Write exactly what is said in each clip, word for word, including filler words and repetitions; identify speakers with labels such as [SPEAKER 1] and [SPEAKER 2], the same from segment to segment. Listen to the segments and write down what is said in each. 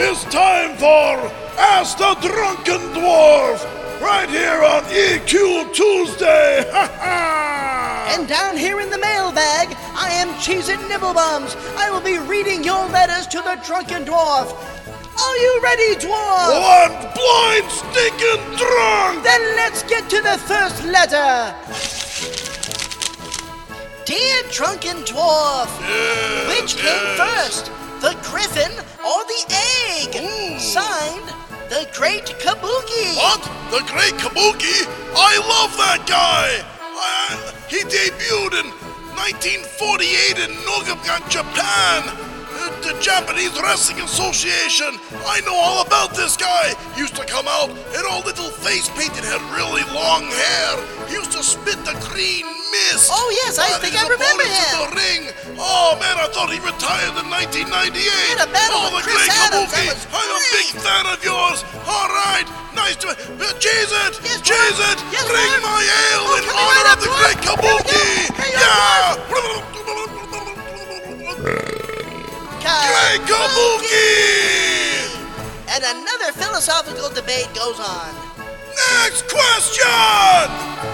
[SPEAKER 1] It's time for Ask the Drunken Dwarf, right here on E Q Tuesday. Ha ha!
[SPEAKER 2] And down here in the mailbag, I am Cheez-It Nibblebums. I will be reading your letters to the Drunken Dwarf. Are you ready, Dwarf?
[SPEAKER 1] Well, I'm blind, stinking drunk!
[SPEAKER 2] Then let's get to the first letter. Dear Drunken Dwarf,
[SPEAKER 1] Yes,
[SPEAKER 2] which came
[SPEAKER 1] yes.
[SPEAKER 2] first, the griffin or the egg?
[SPEAKER 1] Ooh.
[SPEAKER 2] Signed, the Great Kabuki.
[SPEAKER 1] What? The Great Kabuki? I love that guy! I, he debuted in nineteen forty-eight in Nagano, Japan. Uh, The Japanese Wrestling Association. I know all about this guy. He used to come out in all little face paint and had really long hair. He used to spit the green mist.
[SPEAKER 2] Oh, yes, I
[SPEAKER 1] on
[SPEAKER 2] think
[SPEAKER 1] his
[SPEAKER 2] I remember
[SPEAKER 1] opponents in
[SPEAKER 2] him.
[SPEAKER 1] the ring. Oh, man, I thought he retired in nineteen ninety-eight.
[SPEAKER 2] He had a battle
[SPEAKER 1] oh,
[SPEAKER 2] with
[SPEAKER 1] the
[SPEAKER 2] Chris
[SPEAKER 1] Great
[SPEAKER 2] Adams. That
[SPEAKER 1] Kabuki.
[SPEAKER 2] was
[SPEAKER 1] I'm a big
[SPEAKER 2] great.
[SPEAKER 1] fan of yours. All right. Nice to... Uh, Cheez-It!
[SPEAKER 2] Yes, Dwarf.
[SPEAKER 1] Cheez-It!
[SPEAKER 2] Yes,
[SPEAKER 1] Bring
[SPEAKER 2] Dwarf.
[SPEAKER 1] my ale
[SPEAKER 2] Oh,
[SPEAKER 1] in
[SPEAKER 2] coming
[SPEAKER 1] honor
[SPEAKER 2] right
[SPEAKER 1] of
[SPEAKER 2] up,
[SPEAKER 1] the
[SPEAKER 2] Dwarf.
[SPEAKER 1] Great
[SPEAKER 2] Here we go.
[SPEAKER 1] Kabuki!
[SPEAKER 2] Here you are,
[SPEAKER 1] Yeah! Great Kabuki!
[SPEAKER 2] And another philosophical debate goes on.
[SPEAKER 1] Next question!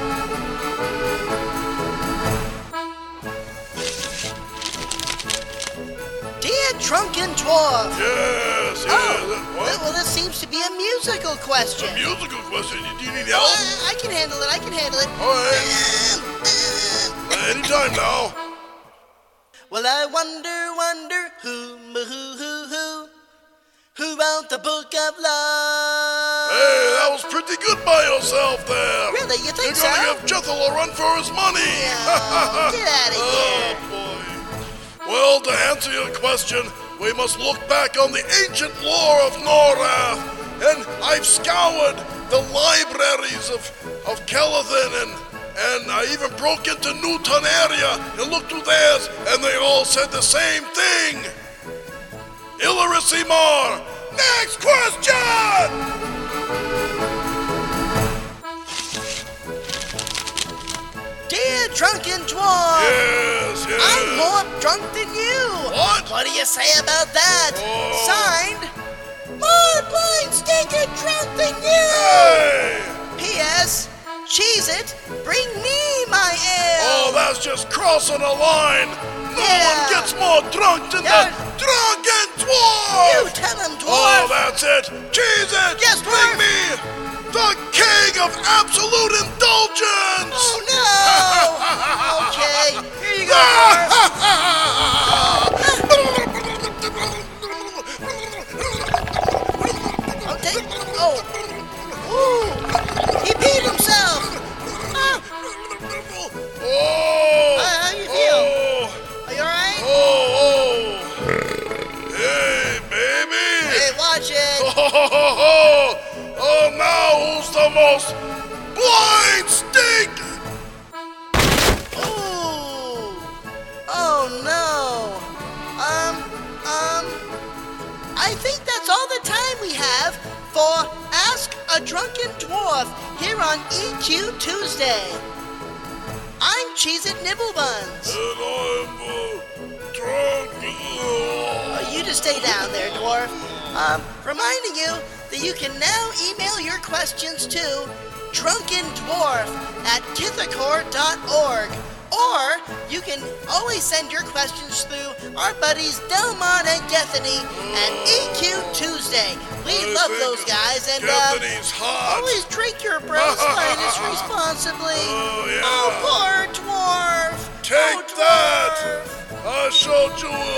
[SPEAKER 2] Dear Drunken Dwarf.
[SPEAKER 1] Yes, yes.
[SPEAKER 2] Oh,
[SPEAKER 1] What?
[SPEAKER 2] well, this seems to be a musical question.
[SPEAKER 1] A musical question. Do you need
[SPEAKER 2] Well,
[SPEAKER 1] help?
[SPEAKER 2] I, I can handle it. I can handle it.
[SPEAKER 1] All right.
[SPEAKER 2] Um, um,
[SPEAKER 1] Anytime now.
[SPEAKER 2] Well, I wonder, wonder who, who, who, who, who wrote the book of love?
[SPEAKER 1] Hey, that was pretty good by yourself there.
[SPEAKER 2] Really, you think
[SPEAKER 1] You're gonna
[SPEAKER 2] so?
[SPEAKER 1] give Jethro a run for his money.
[SPEAKER 2] Yeah, get out of here.
[SPEAKER 1] Oh, boy. Well, to answer your question, we must look back on the ancient lore of Norath. And I've scoured the libraries of, of Kelathan, and, and I even broke into Newton area and looked through theirs, and they all said the same thing. Illyrissimar. Next question!
[SPEAKER 2] Dear Drunken Dwarf.
[SPEAKER 1] Yes, yes.
[SPEAKER 2] I'm more drunk than you.
[SPEAKER 1] What?
[SPEAKER 2] What do you say about that?
[SPEAKER 1] Oh.
[SPEAKER 2] Signed, more blind, stinking drunk than you.
[SPEAKER 1] Hey!
[SPEAKER 2] P S. Cheez-It, bring me my ale.
[SPEAKER 1] Oh, that's just crossing a line. No
[SPEAKER 2] Yeah.
[SPEAKER 1] one gets more drunk than
[SPEAKER 2] Yeah.
[SPEAKER 1] the Drunken Dwarf.
[SPEAKER 2] You tell him,
[SPEAKER 1] Oh,
[SPEAKER 2] Dwarf.
[SPEAKER 1] that's it. Cheez-It.
[SPEAKER 2] Yes,
[SPEAKER 1] bring
[SPEAKER 2] Dwarf.
[SPEAKER 1] me the king of absolute indulgence.
[SPEAKER 2] Oh, no. Okay, here you go, Dwarf. Okay. Oh. Ooh. He peed himself. Ah.
[SPEAKER 1] Oh.
[SPEAKER 2] Hi, how you feel?
[SPEAKER 1] Oh.
[SPEAKER 2] Are you all right?
[SPEAKER 1] Oh, oh. Hey, baby.
[SPEAKER 2] Hey, watch it.
[SPEAKER 1] Oh, oh, oh, oh, now who's the most blind stink?
[SPEAKER 2] Ooh. Oh, no. Um, um, I think that's all the time we have for Ask a Drunken Dwarf here on E Q Tuesday. I'm Cheez-It Nibblebuns.
[SPEAKER 1] And I'm uh, drunk.
[SPEAKER 2] Oh, you just stay down there, Dwarf. Um, reminding you that you can now email your questions to drunkendwarf at kithacore dot org. Or you can always send your questions through our buddies Delmont and Gethany and E Q Tuesday. We
[SPEAKER 1] I
[SPEAKER 2] love
[SPEAKER 1] think
[SPEAKER 2] those guys, and uh,
[SPEAKER 1] Gethany's hot.
[SPEAKER 2] always drink your bros finest responsibly.
[SPEAKER 1] Oh, yeah.
[SPEAKER 2] Oh, poor Dwarf.
[SPEAKER 1] Take
[SPEAKER 2] oh,
[SPEAKER 1] that.
[SPEAKER 2] Dwarf.
[SPEAKER 1] I showed you